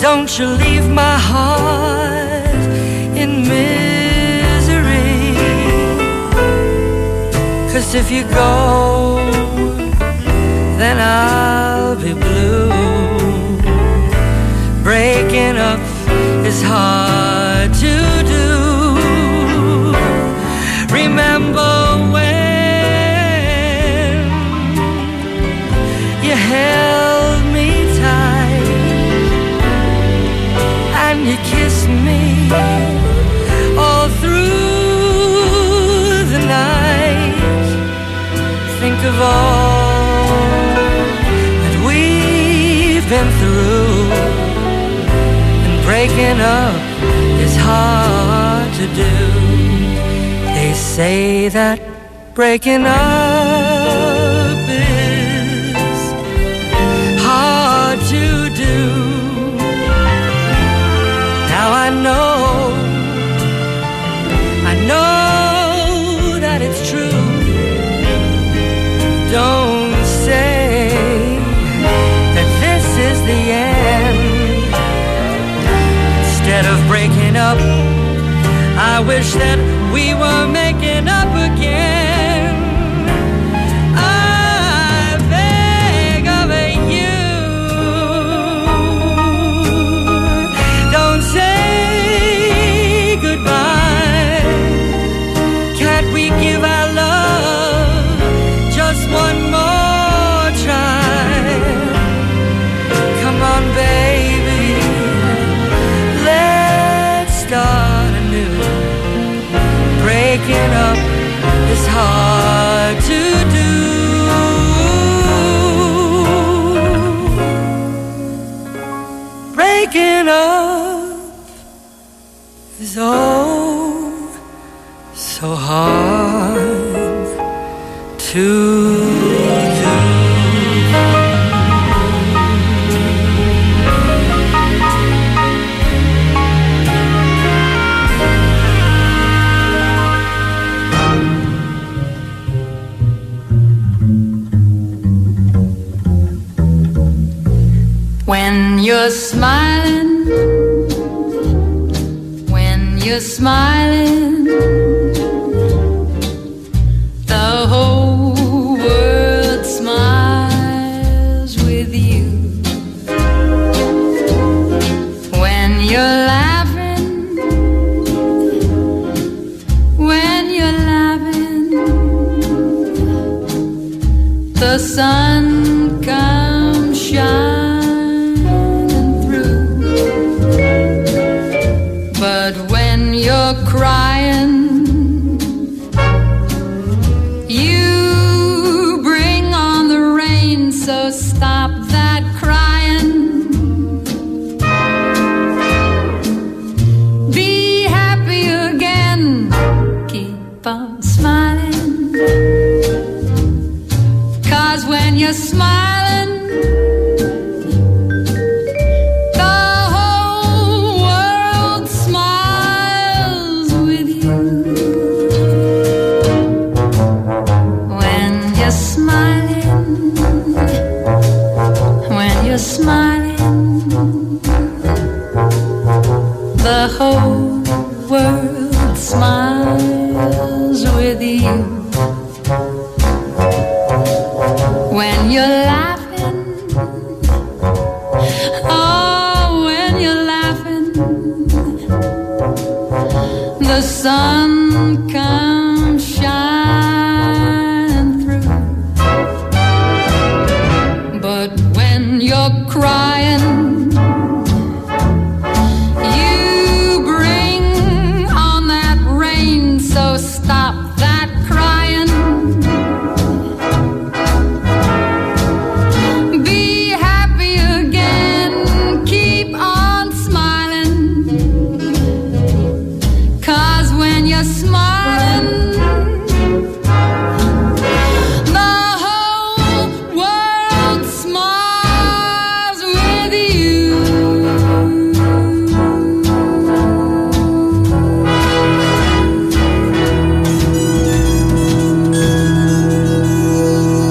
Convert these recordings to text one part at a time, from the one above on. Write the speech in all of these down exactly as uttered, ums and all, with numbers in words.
Don't you leave my heart in misery, 'cause if you go, then I'll be blue. Breaking up is hard to do. Remember when you held me tight and you kissed me all through the night. Think of all that we've been through, and breaking up is hard to do. They say that breaking up is hard to do. Now I know, I know that it's true. Don't say that this is the end. Instead of breaking up, I wish that we were making up again. I beg of you, don't say goodbye. Can't we give our love just one more try? Come on, baby, let's start anew. Breaking up is hard to do. Breaking up is oh so hard to do. When you're smiling, when you're smiling, the whole world smiles with you. When you're laughing, when you're laughing, the sun comes shining. But when you're crying, you bring on the rain, so stop that crying. Be happy again, keep on smiling, 'cause when you're smiling, smiling, the whole world smiles with you. When you're laughing, oh, when you're laughing, the sun comes shining through. But when you're crying, you bring on that rain, so stop that crying. Be happy again, keep on smiling, 'cause when you're smiling, the whole world smiles with you.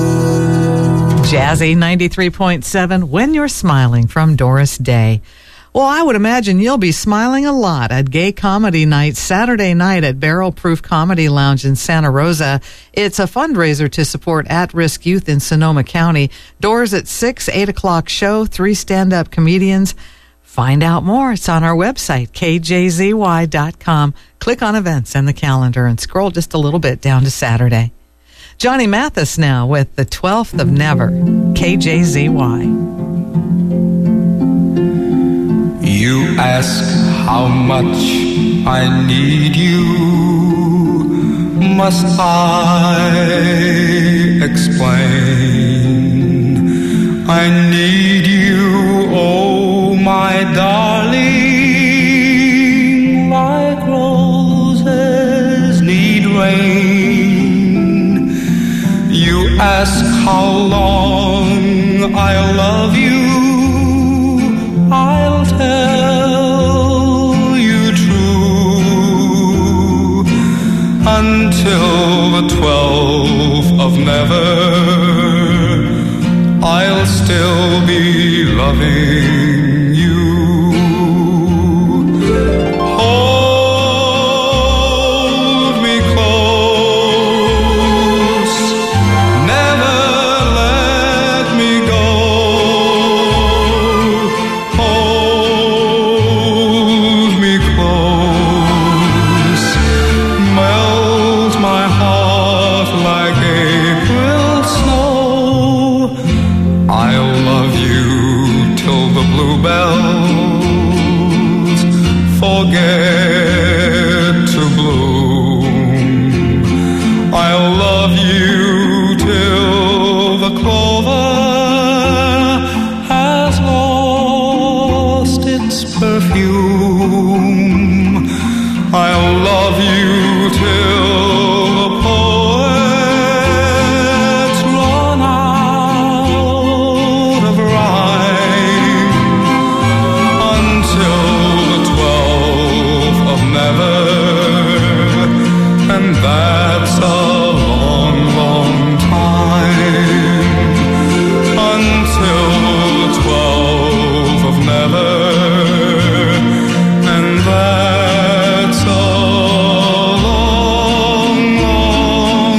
Jazzy ninety-three point seven, When You're Smiling, from Doris Day. Well, I would imagine you'll be smiling a lot at Gay Comedy Night Saturday night at Barrel Proof Comedy Lounge in Santa Rosa. It's a fundraiser to support at-risk youth in Sonoma County. Doors at six, eight o'clock show, three stand-up comedians. Find out more. It's on our website, K J Z Y dot com. Click on events and the calendar and scroll just a little bit down to Saturday. Johnny Mathis now with the twelfth of Never, K J Z Y. You ask how much I need you. Must I explain? I need you, oh my darling, like roses need rain. You ask how long I'll love you. I'll tell you true until the twelfth of never. I'll still be loving you. Hold me close, never let me go. Hold me close, melt my heart like April snow. I'll love you till the bluebells forget to bloom. I'll love you till the clover has lost its perfume. I'll love you till the poets run out of rhyme, until the twelfth of never, and that's a long, long time. Until the twelfth of never, and that's a long, long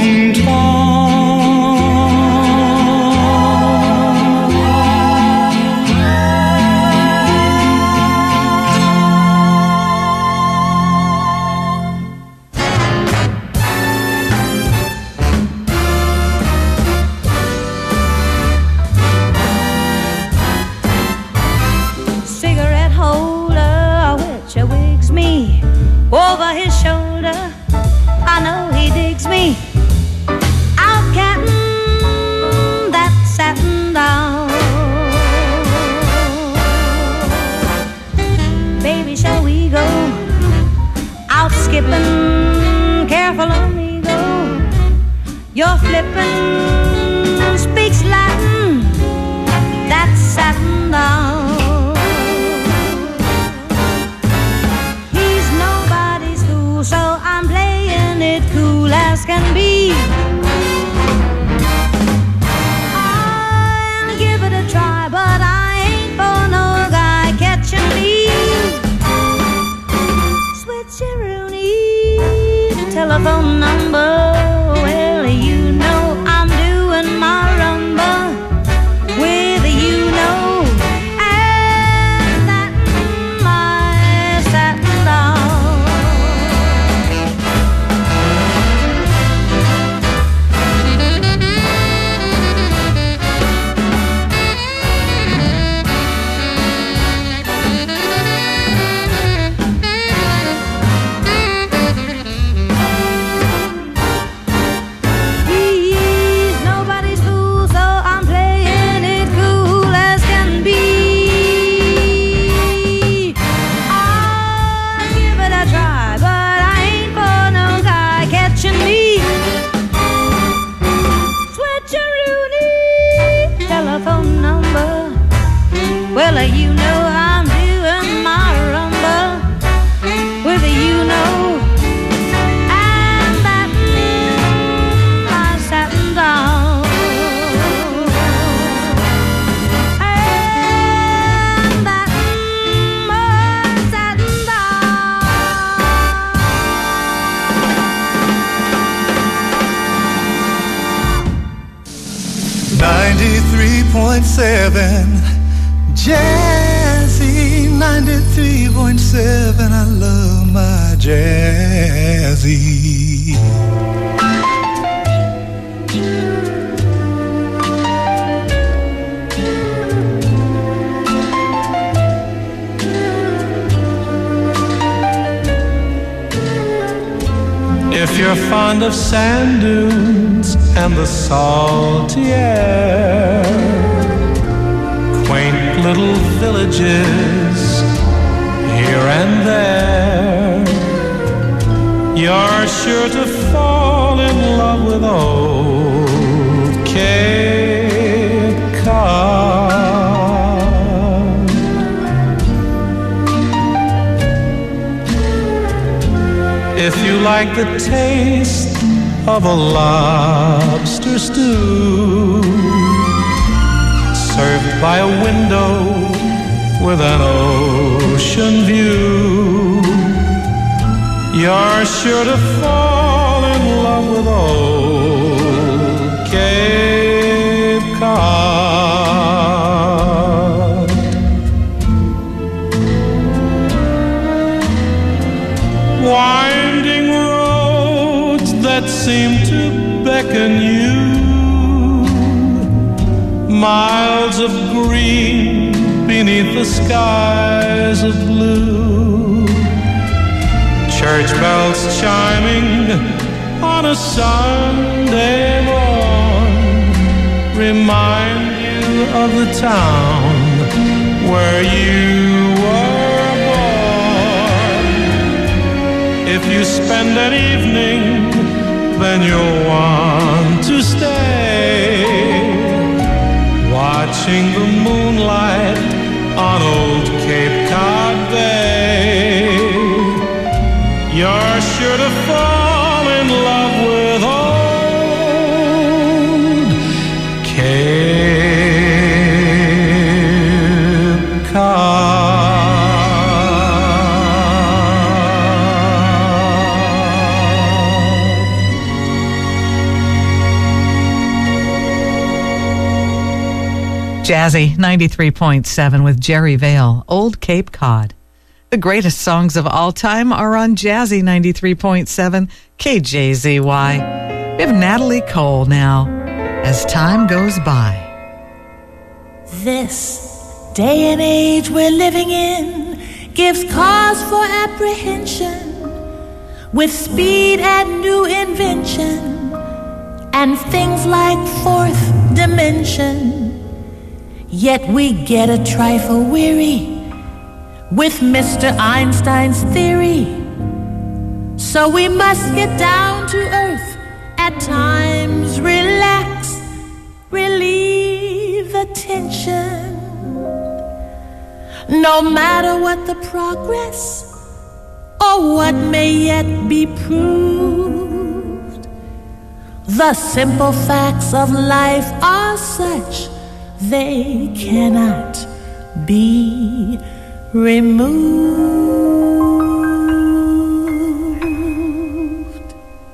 Cigarette holder, which wigs me over his shoulder. I know he digs me. Out catting that satin down. Baby, shall we go out skipping? Careful on me go. You're flipping, speaks Latin. That satin down. He's nobody's fool, so I'm playing it cool as can be. I'll give it a try, but I ain't for no guy catching me. Switcheroonie, telephone number. Well, you know I'm seven. Jazzy ninety-three point seven. I love my Jazzy. If you're fond of sand dunes and the salty air, quaint little villages here and there, you're sure to fall in love with old Cape Cod. If you like the taste of a lobster stew, served by a window with an ocean view, you're sure to fall in love with old Cape Cod. Winding roads that seem to beckon you, miles of green beneath the skies of blue, church bells chiming on a Sunday morn remind you of the town where you were born. If you spend an evening, then you'll want to stay, watching the moonlight on old Cape Cod Bay. You're sure to fall in love with old Cape Cod. Jazzy ninety-three point seven with Jerry Vale, Old Cape Cod. The greatest songs of all time are on Jazzy ninety-three point seven K J Z Y. We have Natalie Cole now, As Time Goes By. This day and age we're living in gives cause for apprehension, with speed and new invention and things like fourth dimension. Yet we get a trifle weary with Mister Einstein's theory. So we must get down to earth at times, relax, relieve the tension. No matter what the progress or what may yet be proved, the simple facts of life are such they cannot be removed.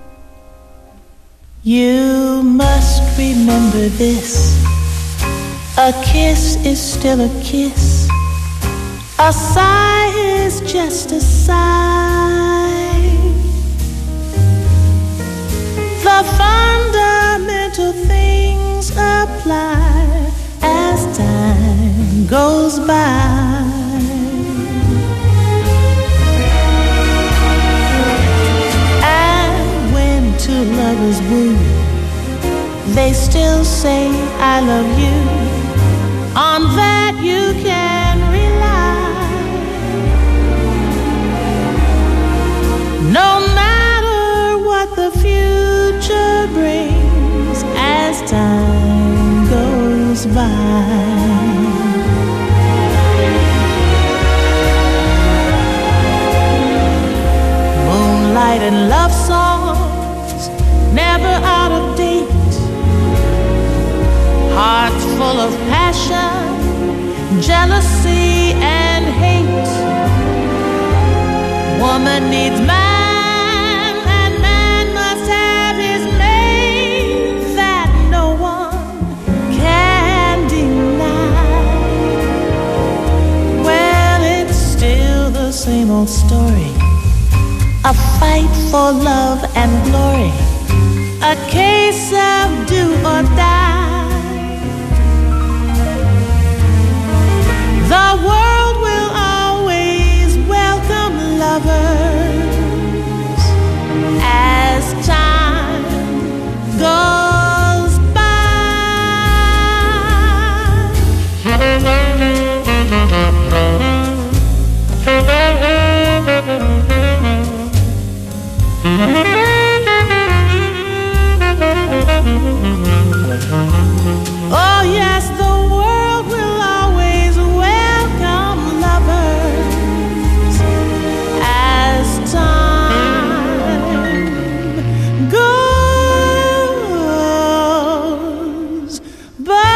You must remember this: a kiss is still a kiss, a sigh is just a sigh. The fundamental things apply as time goes by. And when two lovers woo, they still say I love you. On that you can rely. No matter what the future brings as time goes by. Moonlight and love songs, never out of date. Hearts full same old story. A fight for love and glory. A case of do or die. The world will always welcome lovers as time goes by. Oh yes, the world will always welcome lovers as time goes by.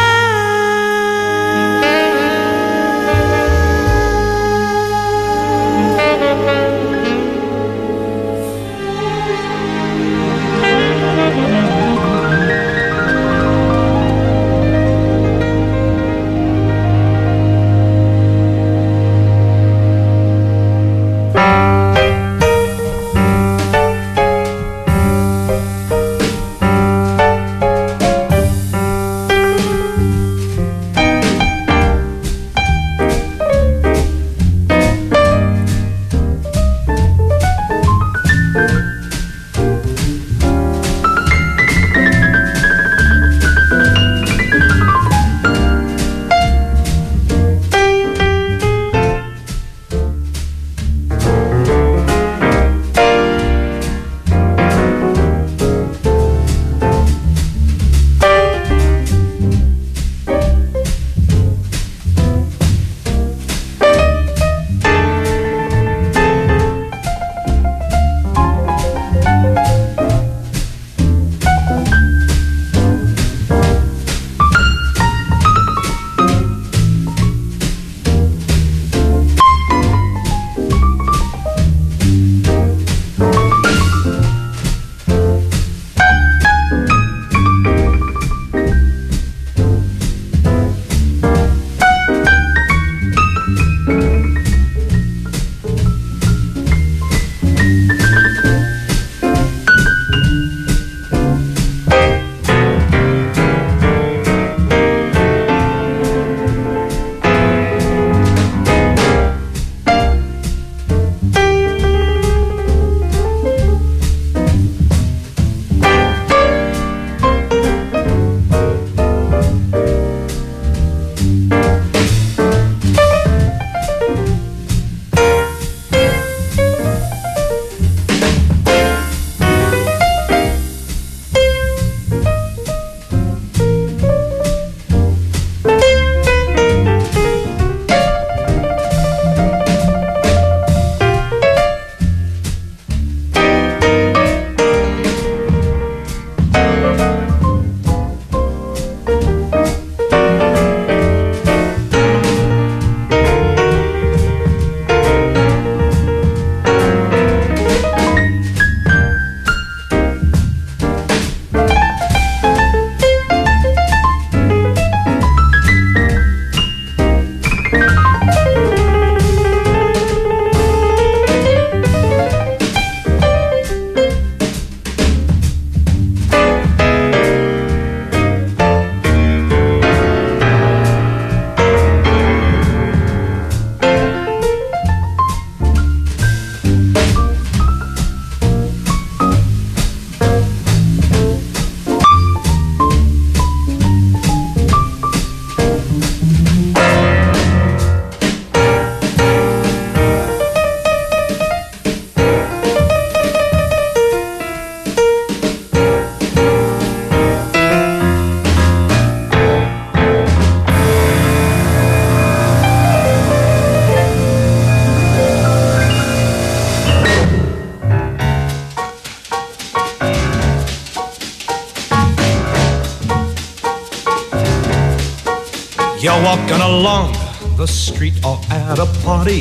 You're walking along the street or at a party,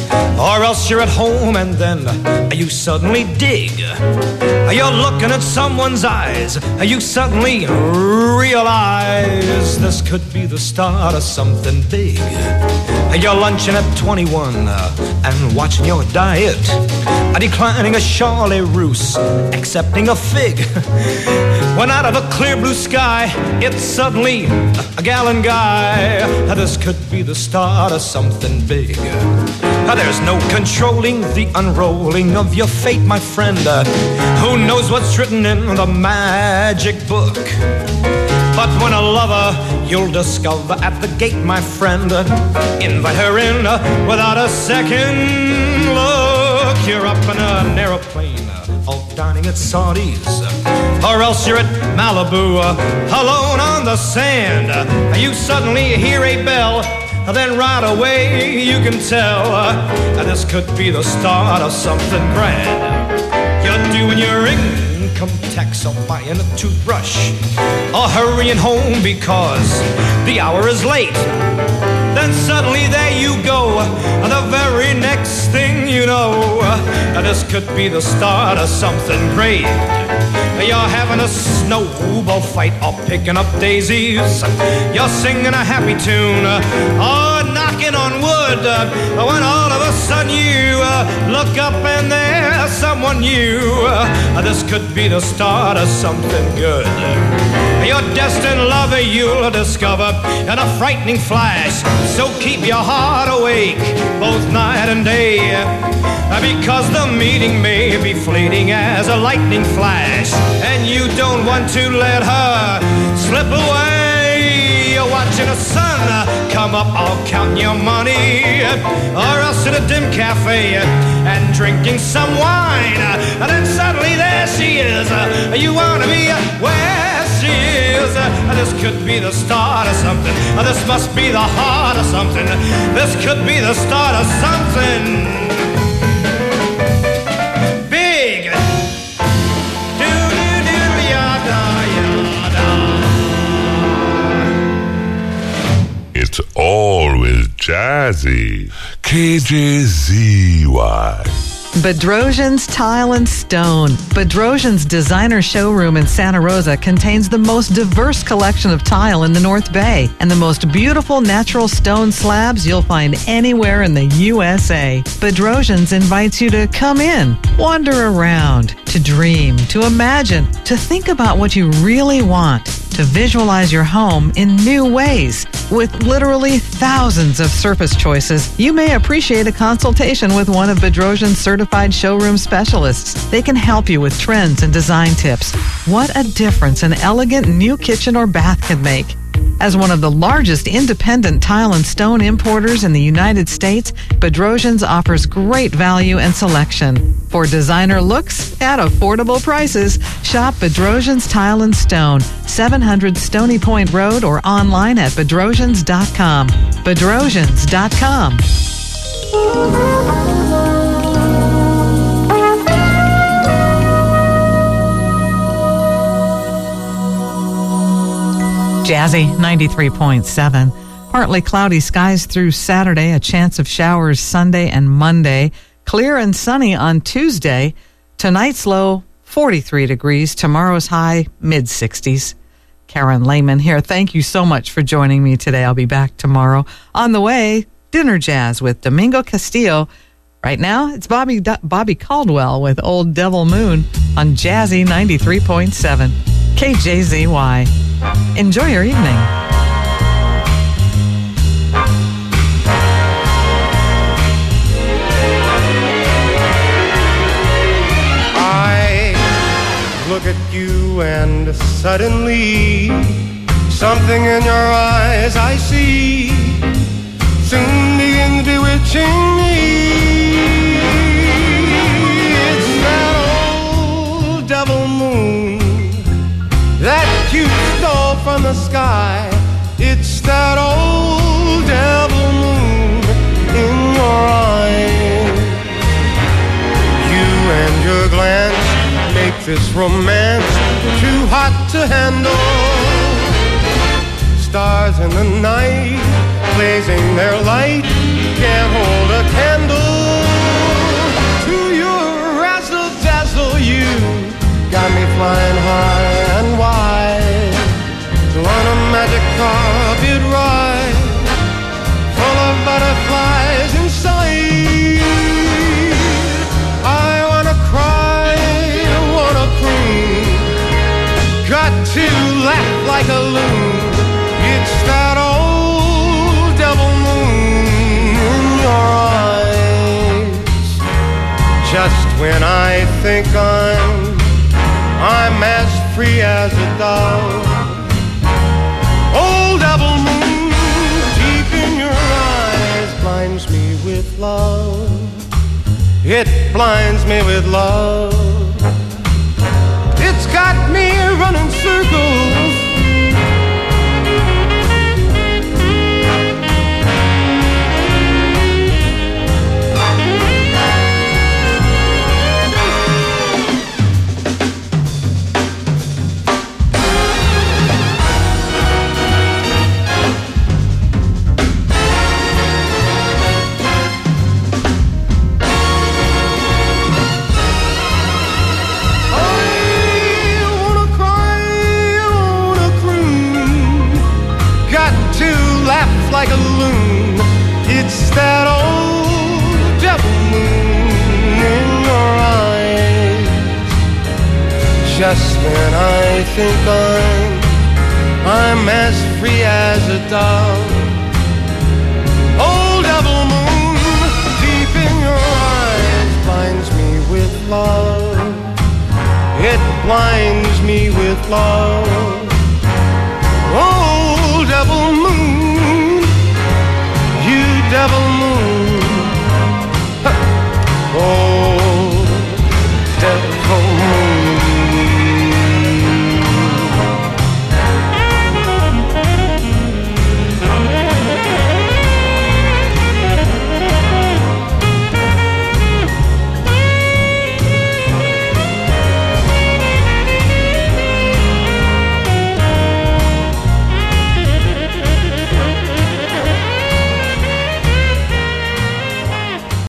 or else you're at home and then you suddenly dig. You're looking at someone's eyes, you suddenly realize this could be the start of something big. You're lunching at twenty-one uh, and watching your diet. Uh, declining a Charlie Roos, accepting a fig. When out of a clear blue sky, it's suddenly a gallon guy. Uh, this could be the start of something big. Uh, there's no controlling the unrolling of your fate, my friend. Uh, who knows what's written in the magic book? But when a lover you'll discover at the gate, my friend, uh, invite her in uh, without a second look. You're up in an aeroplane, uh, all dining at Saudi's, uh, or else you're at Malibu, uh, alone on the sand. Uh, you suddenly hear a bell, uh, then right away you can tell uh, this could be the start of something grand. You're doing your income tax or buying a toothbrush, or hurrying home because the hour is late. Then suddenly there you go, the very next thing you know, this could be the start of something great. You're having a snowball fight or picking up daisies. You're singing a happy tune or knocking on wood, when all of a sudden you look up and there's someone new. This could be the start of something good. Your destined lover you'll discover in a frightening flash. So keep your heart awake both night and day, because the meeting may be fleeting as a lightning flash, and you don't want to let her slip away. You're watching the sun come up, all counting your money, or else in a dim cafe and drinking some wine, and then suddenly there she is. You want to be where she is. This could be the start of something. This must be the heart of something. This could be the start of something big. It's always jazzy. K J Z Y. Bedrosian's Tile and Stone. Bedrosian's designer showroom in Santa Rosa contains the most diverse collection of tile in the North Bay and the most beautiful natural stone slabs you'll find anywhere in the U S A. Bedrosian's invites you to come in, wander around, to dream, to imagine, to think about what you really want, to visualize your home in new ways. With literally thousands of surface choices, you may appreciate a consultation with one of Bedrosian's certified showroom specialists. They can help you with trends and design tips. What a difference an elegant new kitchen or bath can make. As one of the largest independent tile and stone importers in the United States, Bedrosian's offers great value and selection. For designer looks at affordable prices, shop Bedrosian's Tile and Stone, seven hundred Stony Point Road, or online at bedrosians dot com. bedrosians dot com. Jazzy ninety-three point seven. Partly cloudy skies through Saturday, a chance of showers Sunday and Monday. Clear and sunny on Tuesday. Tonight's low forty-three degrees. Tomorrow's high mid sixties. Karen Lehman here. Thank you so much for joining me today. I'll be back tomorrow. On the way, dinner jazz with Domingo Castillo. Right now, it's Bobby Bobby Caldwell with Old Devil Moon on Jazzy ninety-three point seven. K J Z Y. Enjoy your evening. I look at you and suddenly something in your eyes I see soon begins bewitching me. It's that old devil moon that you stole from the sky. It's that old devil moon in your eyes. You and your glance make this romance too hot to handle. Stars in the night blazing their light can't hold a candle to your razzle dazzle. You got me flying high and wide on a magic carpet ride full of butterflies. when I think I'm I'm as free as a dove. Old double moon deep in your eyes blinds me with love. It blinds me with love. It's got me running circles. Like a loon, it's that old devil moon in your eyes. Just when I think I'm I'm as free as a dove.